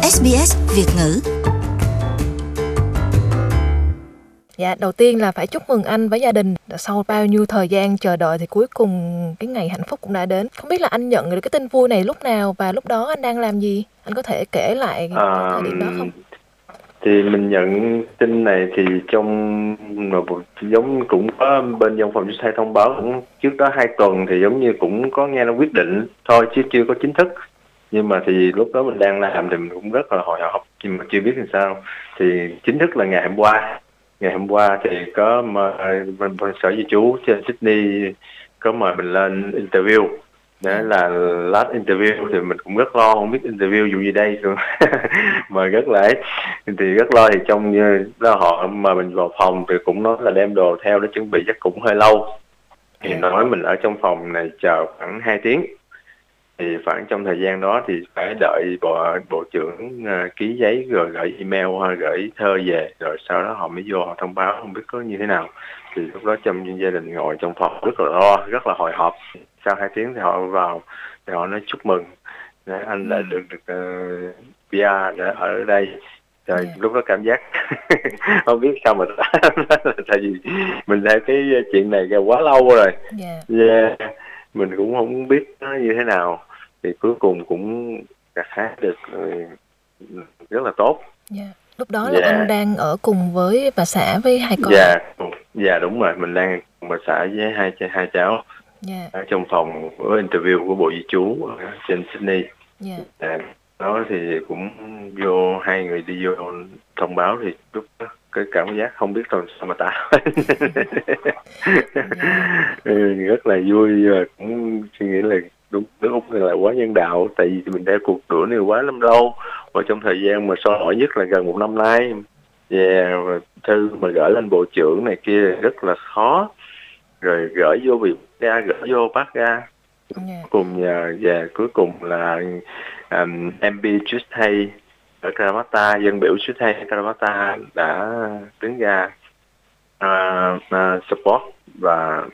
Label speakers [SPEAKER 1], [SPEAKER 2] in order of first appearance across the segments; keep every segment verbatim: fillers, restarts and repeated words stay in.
[SPEAKER 1] ét bê ét Việt ngữ.
[SPEAKER 2] Dạ, đầu tiên là phải chúc mừng anh với gia đình. Sau bao nhiêu thời gian chờ đợi thì cuối cùng cái ngày hạnh phúc cũng đã đến. Không biết là anh nhận được cái tin vui này lúc nào và lúc đó anh đang làm gì? Anh có thể kể lại cái
[SPEAKER 3] À,
[SPEAKER 2] thời điểm đó không?
[SPEAKER 3] thì mình nhận tin này thì trong một giống cũng có bên văn phòng chủ thông báo cũng trước đó hai tuần thì giống như cũng có nghe nó quyết định thôi chứ chưa có chính thức. Nhưng mà thì lúc đó mình đang làm thì mình cũng rất là hồi hộp nhưng mà chưa biết làm sao. Thì chính thức là ngày hôm qua. Ngày hôm qua thì có bên sở di trú trên Sydney có mời mình lên interview. Đó là last interview thì mình cũng rất lo, không biết interview dù gì đây mà rất là ấy. Thì rất lo thì trong đó họ mà mình vào phòng thì cũng nói là đem đồ theo để chuẩn bị chắc cũng hơi lâu. Thì nói mình ở trong phòng này chờ khoảng hai tiếng. Thì khoảng trong thời gian đó thì phải đợi bộ, bộ trưởng uh, ký giấy rồi gửi email hoặc gửi thơ về rồi sau đó họ mới vô họ thông báo không biết có như thế nào. Thì lúc đó trong gia đình ngồi trong phòng rất là lo, rất là hồi hộp. Sau hai tiếng thì họ vào thì họ nói chúc mừng anh đã được được uh, pê rờ để ở đây. Rồi yeah. Lúc đó cảm giác không biết sao mà tại vì mình thấy cái chuyện này quá lâu rồi.
[SPEAKER 2] Yeah.
[SPEAKER 3] Yeah. Mình cũng không biết nó như thế nào thì cuối cùng cũng gặt hái được rất là tốt.
[SPEAKER 2] Yeah. Lúc đó là yeah. anh đang ở cùng với bà xã với hai con.
[SPEAKER 3] Dạ, yeah. dạ đúng rồi, mình đang cùng bà xã với hai hai cháu
[SPEAKER 2] yeah.
[SPEAKER 3] ở trong phòng của interview của Bộ Di trú ở trên Sydney.
[SPEAKER 2] Yeah.
[SPEAKER 3] À, đó thì cũng vô hai người đi vô thông báo thì lúc đó cái cảm giác không biết làm sao mà tả. yeah. Rất là vui và cũng suy nghĩ là đúng nước Úc này là quá nhân đạo, tại vì mình theo cuộc đua này quá lắm lâu và trong thời gian mà sôi nổi nhất là gần một năm nay. Yeah, và thư mà gửi lên bộ trưởng này kia rất là khó, rồi gửi vô bị ra gửi vô bắt ra. Yeah. Cùng nhờ và cuối cùng là um, em pê Tuesday ở Kalamata, dân biểu Tuesday ở Kalamata đã đứng ra uh, uh, support và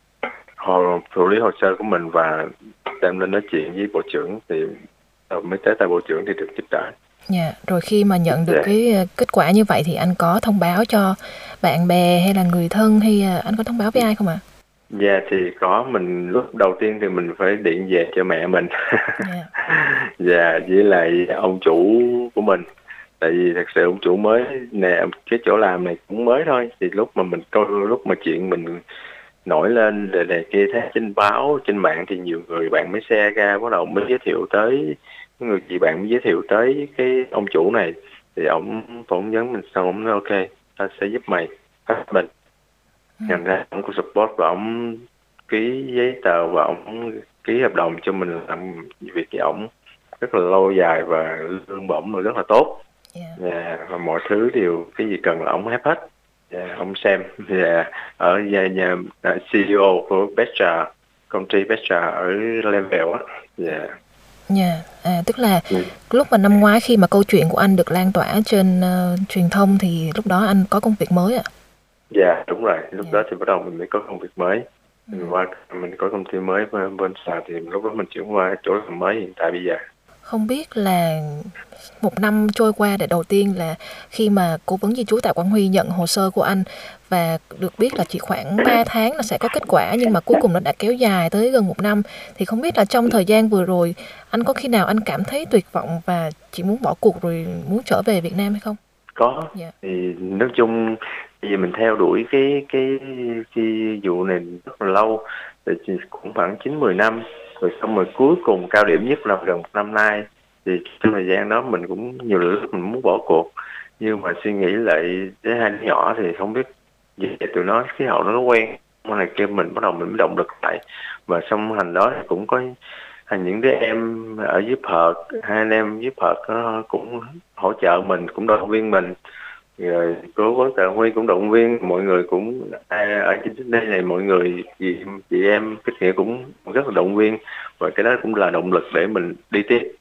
[SPEAKER 3] họ xử lý hồ sơ của mình và đem lên nói chuyện với bộ trưởng thì mới tới tay bộ trưởng thì được giúp đỡ.
[SPEAKER 2] Dạ, yeah. Rồi khi mà nhận được
[SPEAKER 3] yeah.
[SPEAKER 2] cái kết quả như vậy thì anh có thông báo cho bạn bè hay là người thân hay anh có thông báo với ai không ạ? À?
[SPEAKER 3] Dạ yeah, thì có, mình lúc đầu tiên thì mình phải điện về cho mẹ mình. Dạ yeah. yeah, với lại ông chủ của mình. Tại vì thật sự ông chủ mới nè, cái chỗ làm này cũng mới thôi. Thì lúc mà mình coi lúc mà chuyện mình nổi lên đề đề kia thấy trên báo, trên mạng thì nhiều người bạn mới share ra, bắt đầu mới giới thiệu tới người chị bạn mới giới thiệu tới cái ông chủ này thì ông phỏng vấn mình xong ông nói ok, ta sẽ giúp mày hết mình. Thành ra ông có support và ông ký giấy tờ và ông ký hợp đồng cho mình làm việc với ông rất là lâu dài và lương bổng là rất là tốt. Yeah. Yeah, và mọi thứ đều cái gì cần là ông hết hết. Yeah, ông Sam yeah, ở nhà, nhà xê e ô của Petra, công ty Petra ở Level á. Yeah.
[SPEAKER 2] Yeah. À, tức là ừ. lúc mà năm ngoái khi mà câu chuyện của anh được lan tỏa trên uh, truyền thông thì lúc đó anh có công việc mới ạ?
[SPEAKER 3] Dạ yeah, đúng rồi, lúc yeah. đó thì bắt đầu mình mới có công việc mới. Ừ. Mình qua mình có công ty mới bên bên Sà thì lúc đó mình chuyển qua chỗ làm mới hiện tại bây giờ.
[SPEAKER 2] Không biết là một năm trôi qua để đầu tiên là khi mà cố vấn di trú Tạ Quang Huy nhận hồ sơ của anh và được biết là chỉ khoảng ba tháng là sẽ có kết quả nhưng mà cuối cùng nó đã kéo dài tới gần một năm. Thì không biết là trong thời gian vừa rồi anh có khi nào anh cảm thấy tuyệt vọng và chỉ muốn bỏ cuộc rồi muốn trở về Việt Nam hay không?
[SPEAKER 3] Có. Yeah. Thì nói chung vì mình theo đuổi cái cái cái vụ này rất là lâu, thì cũng khoảng chín mười năm. Rồi xong rồi cuối cùng cao điểm nhất là gần một năm nay. Thì trong thời gian đó mình cũng nhiều lúc mình muốn bỏ cuộc. Nhưng mà suy nghĩ lại với hai đứa nhỏ thì không biết gì tụi nó khí hậu nó quen. Mà này kia mình bắt đầu mình mới động lực lại. Và xong hành đó thì cũng có những đứa em ở dưới Perth, hai anh em dưới Perth nó cũng hỗ trợ mình, cũng động viên mình. Rồi cố vấn Tạ Huy cũng động viên, mọi người cũng ở trên Sydney này mọi người chị, chị em kết nghĩa cũng rất là động viên và cái đó cũng là động lực để mình đi tiếp.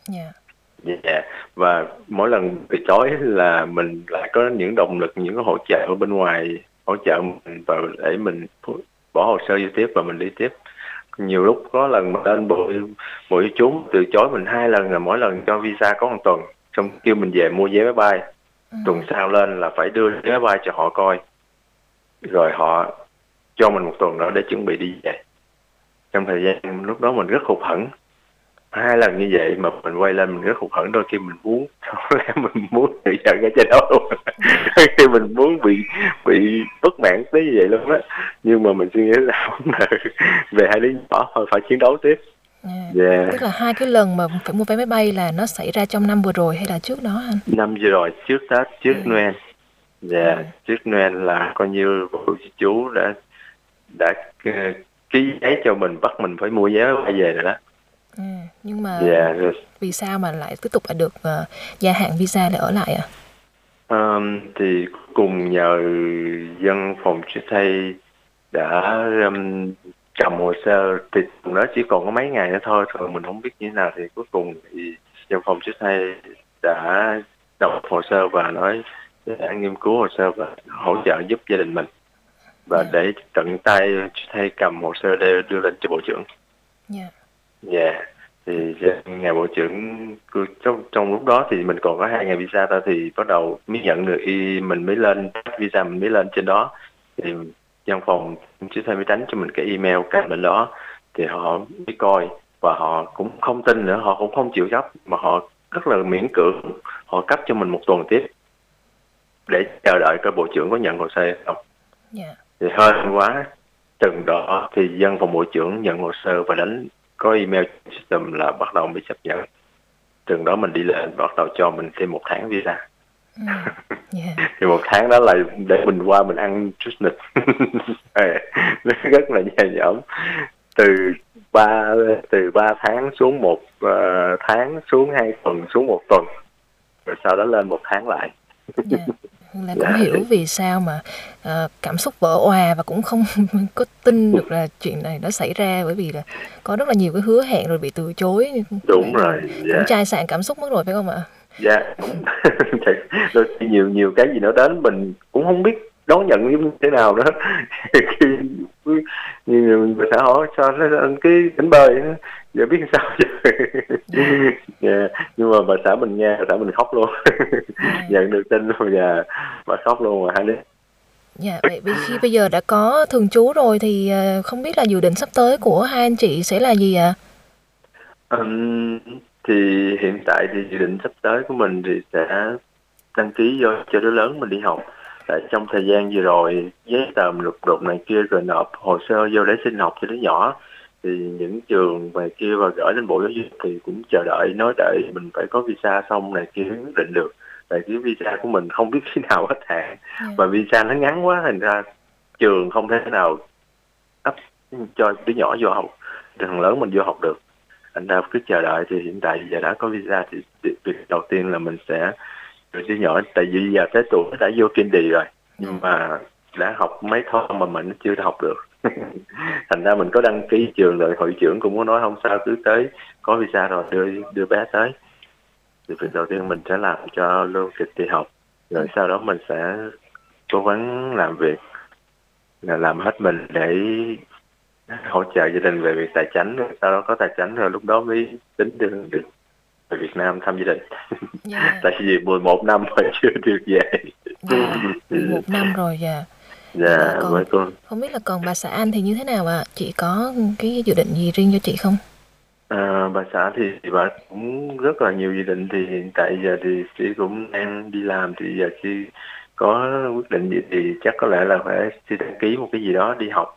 [SPEAKER 3] Yeah. Yeah. Và mỗi lần từ chối là mình lại có những động lực, những cái hỗ trợ ở bên ngoài hỗ trợ mình và để mình bỏ hồ sơ đi tiếp và mình đi tiếp. Nhiều lúc có lần mà lên bộ bộ di trú từ chối mình hai lần, là mỗi lần cho visa có một tuần. xong kêu mình về mua vé máy bay.
[SPEAKER 2] Ừ.
[SPEAKER 3] Tuần sau lên là phải đưa vé máy bay cho họ coi, rồi họ cho mình một tuần nữa để chuẩn bị đi về. Trong thời gian lúc đó mình rất hụt hẫng, hai lần như vậy mà mình quay lên mình rất hụt hẫng, đôi khi mình muốn có lẽ mình muốn tự giận ở trên đó luôn. Đôi khi mình muốn bị bị bất mãn tới như vậy luôn á, nhưng mà mình suy nghĩ là không được, về hai đứa nhỏ thôi phải chiến đấu tiếp.
[SPEAKER 2] À,
[SPEAKER 3] Yeah.
[SPEAKER 2] tức là hai cái lần mà phải mua vé máy bay là nó xảy ra trong năm vừa rồi hay là trước đó anh?
[SPEAKER 3] Năm vừa rồi, trước Tết, trước
[SPEAKER 2] Ừ.
[SPEAKER 3] Noel. Dạ,
[SPEAKER 2] Ừ.
[SPEAKER 3] trước Noel là coi như cô chú đã đã uh, ký giấy cho mình, bắt mình phải mua vé máy bay về rồi đó.
[SPEAKER 2] Ừ. Nhưng mà
[SPEAKER 3] Dạ, rồi
[SPEAKER 2] vì sao mà lại tiếp tục lại được uh, gia hạn visa để ở lại ạ?
[SPEAKER 3] um, thì cuối cùng nhờ dân phòng chữa thay đã um, cầm hồ sơ, thì nó chỉ còn có mấy ngày nữa thôi, rồi mình không biết như thế nào, thì cuối cùng thì dân phòng chữa thay đã đọc hồ sơ và nói đã nghiên cứu hồ sơ và hỗ trợ giúp gia đình mình, và
[SPEAKER 2] Dạ.
[SPEAKER 3] để tận tay thay cầm hồ sơ để đưa lên cho bộ trưởng.
[SPEAKER 2] Dạ.
[SPEAKER 3] Dạ, thì ngày bộ trưởng trong trong lúc đó thì mình còn có hai ngày visa thôi, thì bắt đầu mới nhận được y mình mới lên visa, mình mới lên trên đó thì văn phòng chứ thay mới đánh cho mình cái email cái bên đó, thì họ mới coi và họ cũng không tin nữa, họ cũng không chịu cấp, mà họ rất là miễn cưỡng, họ cấp cho mình một tuần tiếp để chờ đợi coi bộ trưởng có nhận hồ sơ hay không.
[SPEAKER 2] Dạ.
[SPEAKER 3] Thì hơi quá, từng đó thì văn phòng bộ trưởng nhận hồ sơ và đánh có email system là bắt đầu mới chấp nhận. Từng đó mình đi lên bắt đầu cho mình thêm một tháng visa.
[SPEAKER 2] Ừ. Yeah.
[SPEAKER 3] Thì một tháng đó là để mình qua mình ăn business. Nó rất là nhẹ nhõm, từ ba từ ba tháng xuống một uh, tháng, xuống hai tuần, xuống một tuần, rồi sau đó lên một tháng lại.
[SPEAKER 2] Dạ. Là cũng
[SPEAKER 3] Dạ,
[SPEAKER 2] hiểu
[SPEAKER 3] thì
[SPEAKER 2] vì sao mà uh, cảm xúc vỡ òa và cũng không có tin được là chuyện này nó xảy ra, bởi vì là có rất là nhiều cái hứa hẹn rồi bị từ chối, có vẻ
[SPEAKER 3] đúng
[SPEAKER 2] như là
[SPEAKER 3] rồi.
[SPEAKER 2] cũng
[SPEAKER 3] Dạ,
[SPEAKER 2] chai sạn cảm xúc mất rồi phải không ạ?
[SPEAKER 3] dạ đúng. Đôi khi nhiều nhiều cái gì nó đến mình cũng không biết đón nhận như thế nào đó. Khi nhiều người xã hỏi sao nó anh cái đánh bơi đó, giờ biết sao giờ. Yeah. Nhưng mà bà xã mình nghe, bà xã mình khóc luôn.
[SPEAKER 2] Yeah.
[SPEAKER 3] Nhận được tin rồi và bà khóc luôn, mà hai đứa.
[SPEAKER 2] Dạ, vậy vì khi bây giờ đã có thường trú rồi thì uh, không biết là dự định sắp tới của hai anh chị sẽ là gì ạ?
[SPEAKER 3] Um, thì hiện tại thì dự định sắp tới của mình thì sẽ đăng ký vô cho đứa lớn mình đi học. Tại trong thời gian vừa rồi giấy tờ lục đục này kia rồi nộp hồ sơ vô để xin học cho đứa nhỏ, thì những trường về kia và gửi lên Bộ Giáo dục thì cũng chờ đợi, nói đợi mình phải có visa xong này kia quyết định được. Tại cái visa của mình không biết khi nào hết hạn,
[SPEAKER 2] Yeah.
[SPEAKER 3] và visa nó ngắn quá, thành ra trường không thể nào ấp cho đứa nhỏ vô học, thằng lớn mình vô học được. Anh ta cứ chờ đợi. Thì hiện tại giờ đã có visa thì việc đầu tiên là mình sẽ rồi đứa nhỏ, tại vì giờ tới tuổi đã vô kindy rồi, nhưng mà đã học mấy thông mà mình chưa học được. Thành ra mình có đăng ký trường rồi, hội trưởng cũng có nói không sao, cứ tới có visa rồi đưa đưa bé tới. Thì việc đầu tiên mình sẽ làm cho lưu kịch đi học, rồi sau đó mình sẽ cố gắng làm việc, là làm hết mình để hỗ trợ gia đình về việc tài chính, sau đó có tài chính rồi lúc đó mới tính đưa được về Việt Nam thăm gia đình.
[SPEAKER 2] Yeah.
[SPEAKER 3] Tại vì mười một năm rồi chưa được về.
[SPEAKER 2] Dạ, mười một năm rồi. Dạ.
[SPEAKER 3] Dạ,
[SPEAKER 2] Dạ, còn
[SPEAKER 3] với con.
[SPEAKER 2] không biết là còn bà xã anh thì như thế nào ạ? Chị có cái dự định gì riêng cho chị không?
[SPEAKER 3] À, bà xã thì, thì bà cũng rất là nhiều dự định. Thì hiện tại giờ thì chị cũng đang đi làm, thì giờ chị có quyết định gì thì chắc có lẽ là phải chị đăng ký một cái gì đó đi học,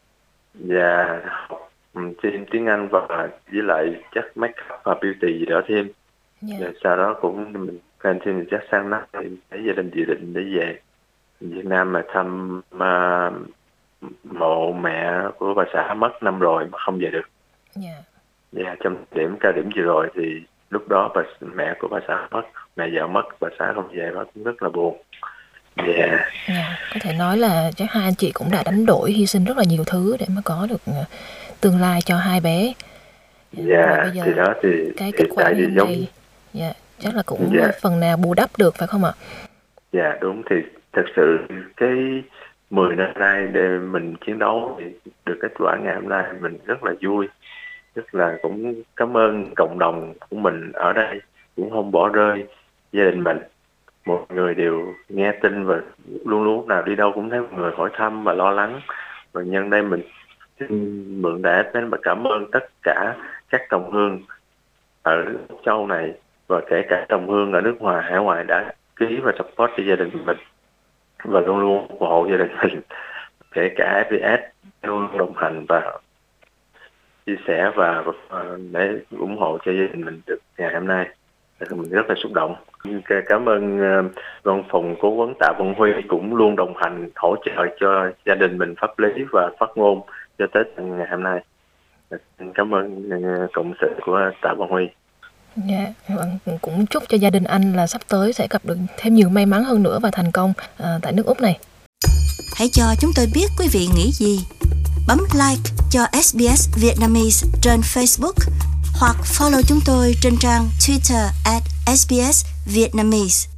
[SPEAKER 3] và học um, thêm tiếng Anh và với lại chắc make up và beauty gì đó thêm.
[SPEAKER 2] Dạ.
[SPEAKER 3] Rồi sau đó cũng mình càng thêm mình chắc sang năm thì để gia đình dự định để về Việt Nam mà thăm uh, mộ mẹ của bà xã mất năm rồi mà không về được.
[SPEAKER 2] Dạ.
[SPEAKER 3] Dạ, trong điểm cao điểm vừa rồi thì lúc đó bà mẹ của bà xã mất, mẹ vợ mất, bà xã không về, bà cũng rất là buồn. Dạ.
[SPEAKER 2] Dạ, có thể nói là chắc hai anh chị cũng đã đánh đổi, hy sinh rất là nhiều thứ để mà có được uh, tương lai cho hai bé.
[SPEAKER 3] Dạ,
[SPEAKER 2] Và bây giờ
[SPEAKER 3] thì đó thì
[SPEAKER 2] cái kết
[SPEAKER 3] hiện
[SPEAKER 2] quả
[SPEAKER 3] tại
[SPEAKER 2] ngày
[SPEAKER 3] thì
[SPEAKER 2] hôm
[SPEAKER 3] giống.
[SPEAKER 2] nay, dạ, chắc là cũng
[SPEAKER 3] Dạ.
[SPEAKER 2] phần nào bù đắp được phải không ạ?
[SPEAKER 3] Dạ đúng, thì thật sự cái mười năm nay để mình chiến đấu thì được kết quả ngày hôm nay mình rất là vui, rất là cũng cảm ơn cộng đồng của mình ở đây cũng không bỏ rơi, gia đình mình. Mọi người đều nghe tin và luôn luôn lúc nào đi đâu cũng thấy mọi người hỏi thăm và lo lắng. Và nhân đây mình xin mượn để đến và cảm ơn tất cả các đồng hương ở châu này và kể cả đồng hương ở nước ngoài, hải ngoại đã ký và support cho gia đình mình và luôn luôn ủng hộ gia đình mình, kể cả ép pê ét luôn đồng hành và chia sẻ và để ủng hộ cho gia đình mình được ngày hôm nay. Mình rất là xúc động. Cảm ơn văn phòng cố vấn Tạ Văn Huy cũng luôn đồng hành hỗ trợ cho gia đình mình pháp lý và phát ngôn cho tới ngày hôm nay. Cảm ơn cộng sự của Tạ Văn Huy.
[SPEAKER 2] Dạ, yeah, cũng chúc cho gia đình anh là sắp tới sẽ gặp được thêm nhiều may mắn hơn nữa và thành công à, tại nước Úc này.
[SPEAKER 1] Hãy cho chúng tôi biết quý vị nghĩ gì. Bấm like cho ét bê ét Vietnamese trên Facebook hoặc follow chúng tôi trên trang Twitter at ét bê ét Vietnamese.